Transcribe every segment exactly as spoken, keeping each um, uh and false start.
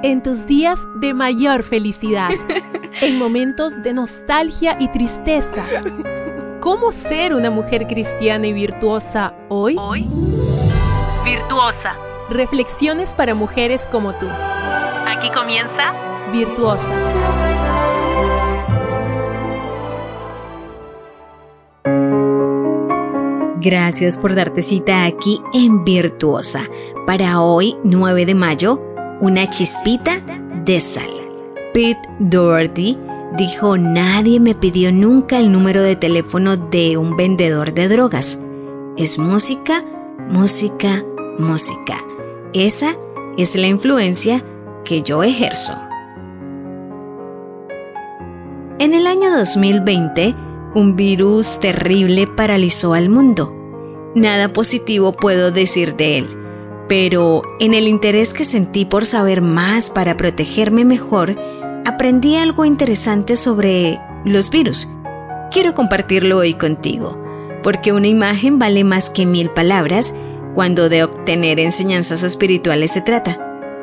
En tus días de mayor felicidad, en momentos de nostalgia y tristeza. ¿Cómo ser una mujer cristiana y virtuosa hoy? Hoy, virtuosa. Reflexiones para mujeres como tú. Aquí comienza Virtuosa. Gracias por darte cita aquí en Virtuosa. Para hoy, nueve de mayo, una chispita de sal. Pete Doherty dijo: nadie me pidió nunca el número de teléfono de un vendedor de drogas. Es música, música, música. Esa es la influencia que yo ejerzo. En el año dos mil veinte, un virus terrible paralizó al mundo. Nada positivo puedo decir de él, pero en el interés que sentí por saber más para protegerme mejor, aprendí algo interesante sobre los virus. Quiero compartirlo hoy contigo, porque una imagen vale más que mil palabras cuando de obtener enseñanzas espirituales se trata.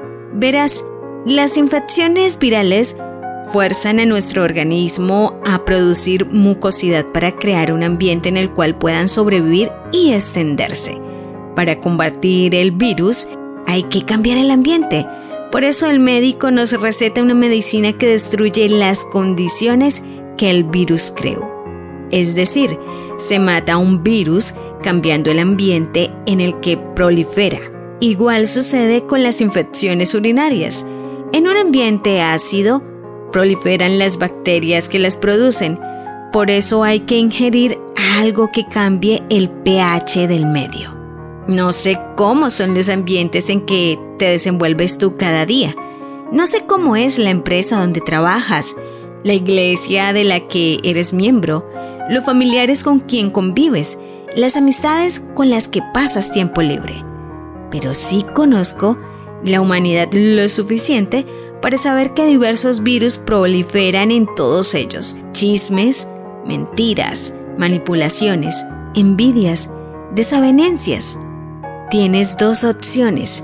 Verás, las infecciones virales fuerzan a nuestro organismo a producir mucosidad para crear un ambiente en el cual puedan sobrevivir y extenderse. Para combatir el virus hay que cambiar el ambiente. Por eso el médico nos receta una medicina que destruye las condiciones que el virus creó. Es decir, se mata un virus cambiando el ambiente en el que prolifera. Igual sucede con las infecciones urinarias. En un ambiente ácido, proliferan las bacterias que las producen. Por eso hay que ingerir algo que cambie el pH del medio. No sé cómo son los ambientes en que te desenvuelves tú cada día. No sé cómo es la empresa donde trabajas, la iglesia de la que eres miembro, los familiares con quien convives, las amistades con las que pasas tiempo libre. Pero sí conozco la humanidad lo suficiente para saber que diversos virus proliferan en todos ellos. Chismes, mentiras, manipulaciones, envidias, desavenencias. Tienes dos opciones: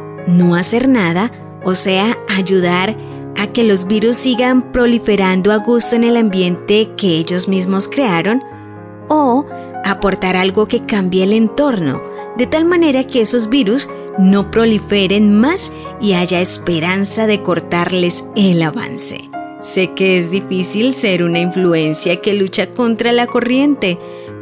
no hacer nada, o sea, ayudar a que los virus sigan proliferando a gusto en el ambiente que ellos mismos crearon, o aportar algo que cambie el entorno, de tal manera que esos virus no proliferen más y haya esperanza de cortarles el avance. Sé que es difícil ser una influencia que lucha contra la corriente,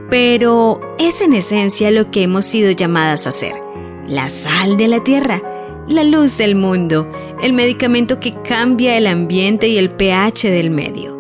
pero es en esencia lo que hemos sido llamadas a hacer: la sal de la tierra, la luz del mundo, el medicamento que cambia el ambiente y el pH del medio.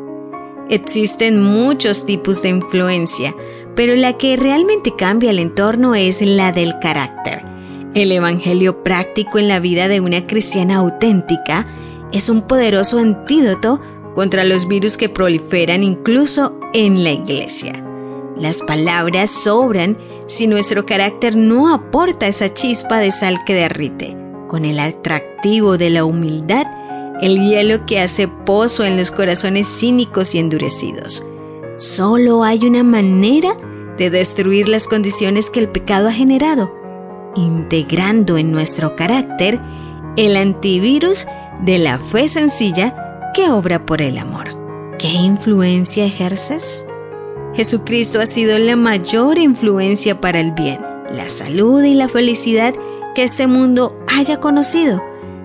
Existen muchos tipos de influencia, pero la que realmente cambia el entorno es la del carácter. El evangelio práctico en la vida de una cristiana auténtica es un poderoso antídoto contra los virus que proliferan incluso en la iglesia. Las palabras sobran si nuestro carácter no aporta esa chispa de sal que derrite, con el atractivo de la humildad, el hielo que hace pozo en los corazones cínicos y endurecidos. Solo hay una manera de destruir las condiciones que el pecado ha generado: integrando en nuestro carácter el antivirus de la fe sencilla que obra por el amor. ¿Qué influencia ejerces? Jesucristo ha sido la mayor influencia para el bien, la salud y la felicidad que este mundo haya conocido.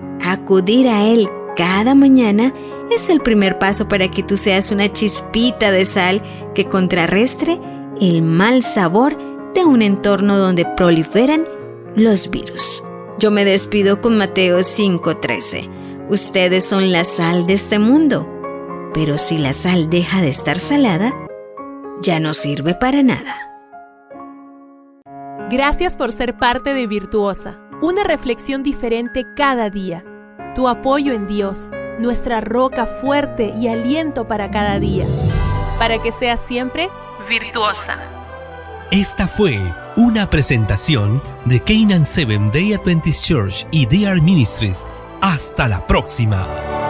Acudir a Él cada mañana es el primer paso para que tú seas una chispita de sal que contrarrestre el mal sabor de un entorno donde proliferan los virus. Yo me despido con Mateo cinco trece. Ustedes son la sal de este mundo, pero si la sal deja de estar salada, ya no sirve para nada. Gracias por ser parte de Virtuosa, una reflexión diferente cada día. Tu apoyo en Dios, nuestra roca fuerte y aliento para cada día, para que seas siempre virtuosa. Esta fue una presentación de Canaan Seventh Day Adventist Church y D R Ministries. Hasta la próxima.